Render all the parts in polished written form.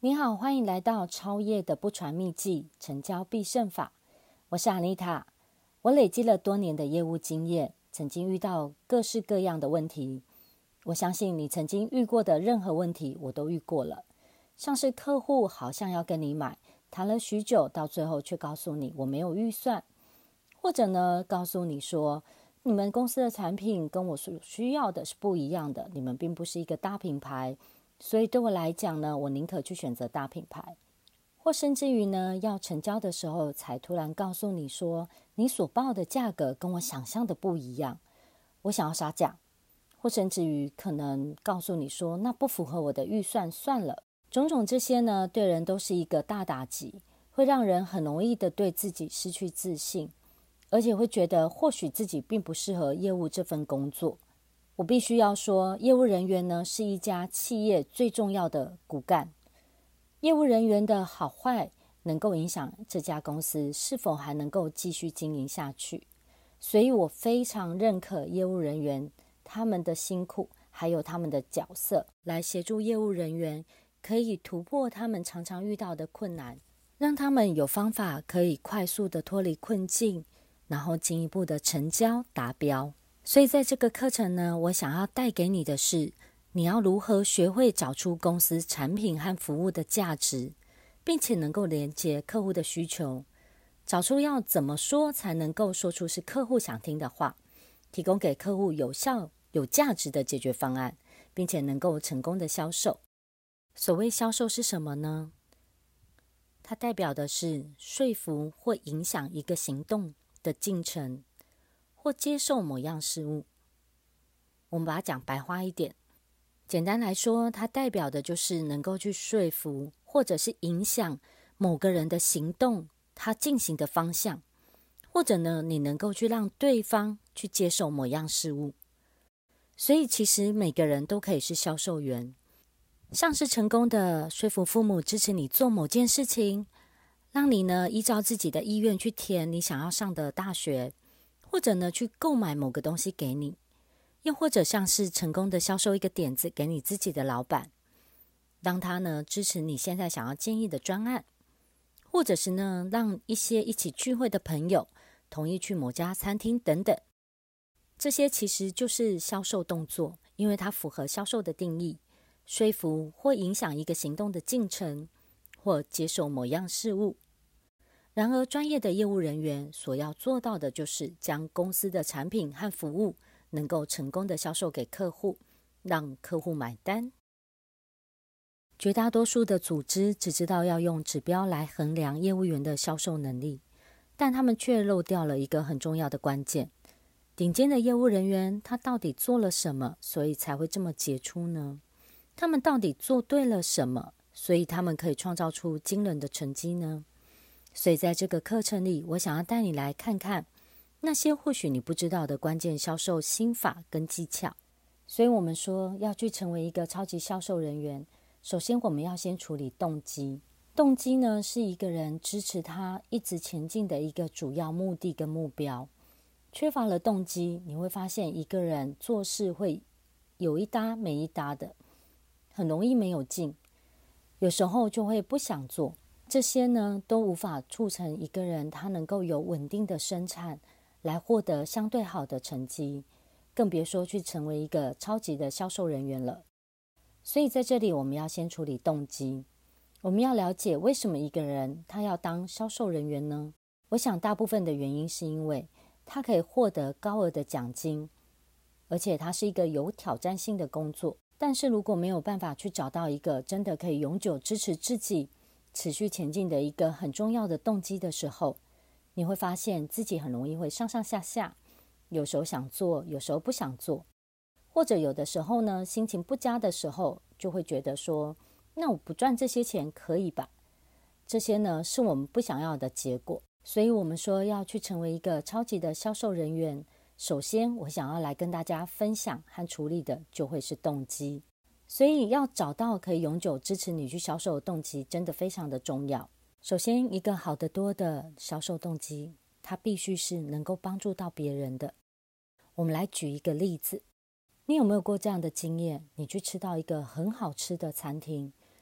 你好，欢迎来到超业的不传秘技，成交必胜法。我是 Anita， 我累积了多年的业务经验，曾经遇到各式各样的问题。我相信你曾经遇过的任何问题，我都遇过了。像是客户好像要跟你买，谈了许久，到最后却告诉你我没有预算，或者呢，告诉你说你们公司的产品跟我所需要的是不一样的，你们并不是一个大品牌。所以对我来讲呢，我宁可去选择大品牌，或甚至于呢，要成交的时候才突然告诉你说，你所报的价格跟我想象的不一样，我想要杀价，或甚至于可能告诉你说，那不符合我的预算，算了。种种这些呢，对人都是一个大打击，会让人很容易的对自己失去自信，而且会觉得或许自己并不适合业务这份工作。我必须要说，业务人员呢是一家企业最重要的骨干。业务人员的好坏能够影响这家公司是否还能够继续经营下去。所以我非常认可业务人员他们的辛苦，还有他们的角色，来协助业务人员可以突破他们常常遇到的困难，让他们有方法可以快速的脱离困境，然后进一步的成交达标。所以在这个课程呢，我想要带给你的是，你要如何学会找出公司产品和服务的价值，并且能够连接客户的需求，找出要怎么说才能够说出是客户想听的话，提供给客户有效、有价值的解决方案，并且能够成功的销售。所谓销售是什么呢？它代表的是说服或影响一个行动的进程，或接受某样事物。我们把它讲白话一点，简单来说，它代表的就是能够去说服或者是影响某个人的行动，他进行的方向，或者呢，你能够去让对方去接受某样事物。所以其实每个人都可以是销售员，像是成功的说服父母支持你做某件事情，让你呢依照自己的意愿去填你想要上的大学，或者呢去购买某个东西给你，又或者像是成功的销售一个点子给你自己的老板，让他呢支持你现在想要建议的专案，或者是呢让一些一起聚会的朋友同意去某家餐厅等等。这些其实就是销售动作，因为它符合销售的定义，说服或影响一个行动的进程，或接受某样事物。然而专业的业务人员所要做到的就是将公司的产品和服务能够成功的销售给客户，让客户买单。绝大多数的组织只知道要用指标来衡量业务员的销售能力，但他们却漏掉了一个很重要的关键。顶尖的业务人员他到底做了什么，所以才会这么杰出呢？他们到底做对了什么，所以他们可以创造出惊人的成绩呢？所以在这个课程里，我想要带你来看看那些或许你不知道的关键销售心法跟技巧。所以我们说要去成为一个超级销售人员，首先我们要先处理动机。动机呢，是一个人支持他一直前进的一个主要目的跟目标。缺乏了动机，你会发现一个人做事会有一搭没一搭的，很容易没有劲，有时候就会不想做。这些呢，都无法促成一个人他能够有稳定的生产，来获得相对好的成绩，更别说去成为一个超级的销售人员了。所以在这里我们要先处理动机，我们要了解为什么一个人他要当销售人员呢？我想大部分的原因是因为他可以获得高额的奖金，而且它是一个有挑战性的工作。但是如果没有办法去找到一个真的可以永久支持自己持续前进的一个很重要的动机的时候，你会发现自己很容易会上上下下，有时候想做，有时候不想做，或者有的时候呢，心情不佳的时候就会觉得说，那我不赚这些钱可以吧？这些呢是我们不想要的结果。所以我们说要去成为一个超级的销售人员，首先我想要来跟大家分享和处理的就会是动机。所以要找到可以永久支持你去销售的动机真的非常的重要。首先一个好得多的销售动机，它必须是能够帮助到别人的。我们来举一个例子，你有没有过这样的经验？你去吃到一个很好吃的餐厅，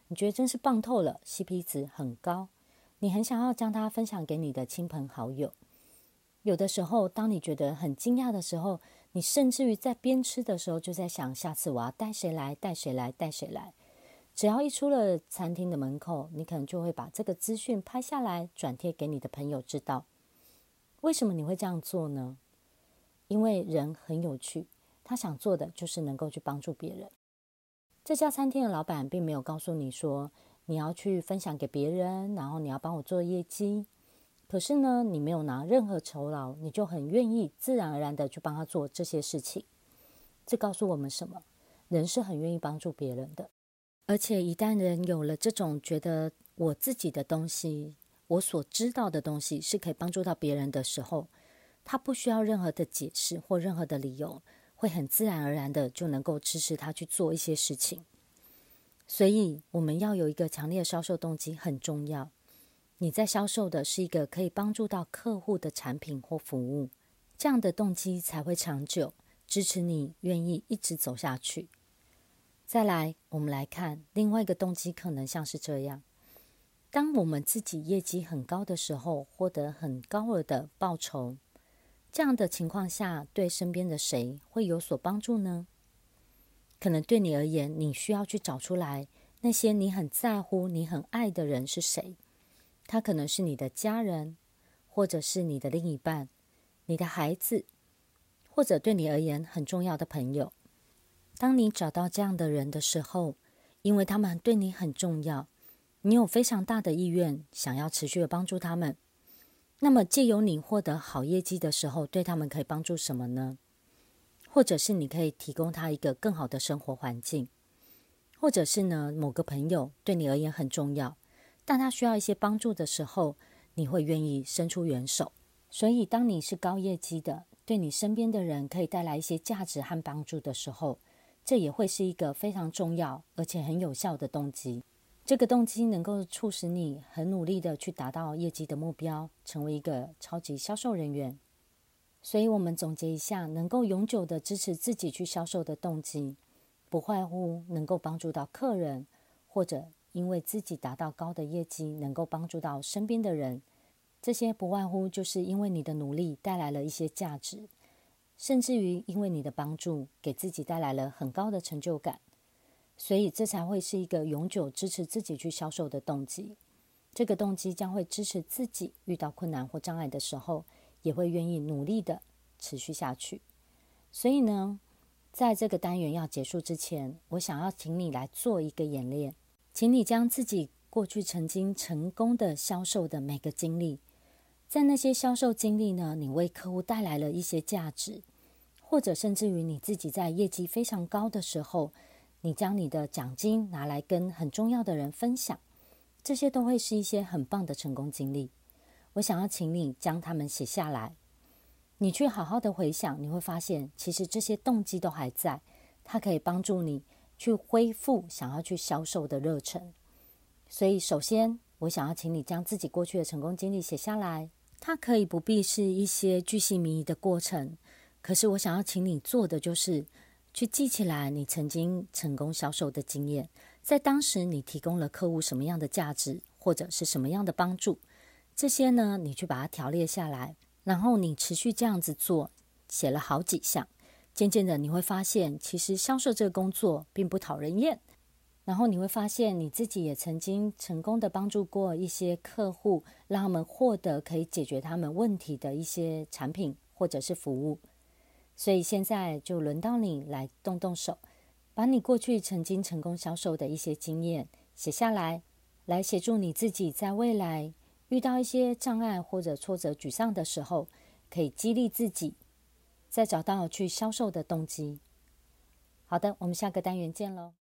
你觉得真是棒透了， CP 值很高，你很想要将它分享给你的亲朋好友。有的时候当你觉得很惊讶的时候，你甚至于在边吃的时候就在想，下次我要带谁来，带谁来，带谁来。只要一出了餐厅的门口，你可能就会把这个资讯拍下来，转贴给你的朋友知道。为什么你会这样做呢？因为人很有趣，他想做的就是能够去帮助别人。这家餐厅的老板并没有告诉你说你要去分享给别人，然后你要帮我做业绩，可是呢，你没有拿任何酬劳，你就很愿意自然而然的去帮他做这些事情。这告诉我们什么？人是很愿意帮助别人的，而且一旦人有了这种觉得我自己的东西，我所知道的东西是可以帮助到别人的时候，他不需要任何的解释或任何的理由，会很自然而然的就能够支持他去做一些事情。所以我们要有一个强烈的销售动机很重要。你在销售的是一个可以帮助到客户的产品或服务，这样的动机才会长久，支持你愿意一直走下去。再来，我们来看另外一个动机，可能像是这样：当我们自己业绩很高的时候，获得很高额的报酬，这样的情况下，对身边的谁会有所帮助呢？可能对你而言，你需要去找出来那些你很在乎、你很爱的人是谁。他可能是你的家人，或者是你的另一半，你的孩子，或者对你而言很重要的朋友。当你找到这样的人的时候，因为他们对你很重要，你有非常大的意愿想要持续的帮助他们。那么藉由你获得好业绩的时候，对他们可以帮助什么呢？或者是你可以提供他一个更好的生活环境，或者是呢，某个朋友对你而言很重要，但他需要一些帮助的时候，你会愿意伸出援手。所以当你是高业绩的，对你身边的人可以带来一些价值和帮助的时候，这也会是一个非常重要而且很有效的动机。这个动机能够促使你很努力的去达到业绩的目标，成为一个超级销售人员。所以我们总结一下，能够永久的支持自己去销售的动机，不外乎能够帮助到客人，或者因为自己达到高的业绩，能够帮助到身边的人。这些不外乎就是因为你的努力带来了一些价值，甚至于因为你的帮助给自己带来了很高的成就感，所以这才会是一个永久支持自己去销售的动机。这个动机将会支持自己遇到困难或障碍的时候，也会愿意努力的持续下去。所以呢，在这个单元要结束之前，我想要请你来做一个演练，请你将自己过去曾经成功的销售的每个经历，在那些销售经历呢，你为客户带来了一些价值，或者甚至于你自己在业绩非常高的时候，你将你的奖金拿来跟很重要的人分享，这些都会是一些很棒的成功经历。我想要请你将它们写下来，你去好好的回想，你会发现其实这些动机都还在，它可以帮助你去恢复想要去销售的热忱。所以首先我想要请你将自己过去的成功经历写下来，它可以不必是一些巨细靡遗的过程，可是我想要请你做的就是去记起来你曾经成功销售的经验，在当时你提供了客户什么样的价值，或者是什么样的帮助，这些呢，你去把它条列下来，然后你持续这样子做，写了好几项，渐渐的你会发现，其实销售这个工作并不讨人厌，然后你会发现你自己也曾经成功的帮助过一些客户，让他们获得可以解决他们问题的一些产品或者是服务。所以现在就轮到你来动动手，把你过去曾经成功销售的一些经验写下来，来协助你自己在未来遇到一些障碍或者挫折沮丧的时候，可以激励自己，再找到去销售的动机。好的，我们下个单元见咯。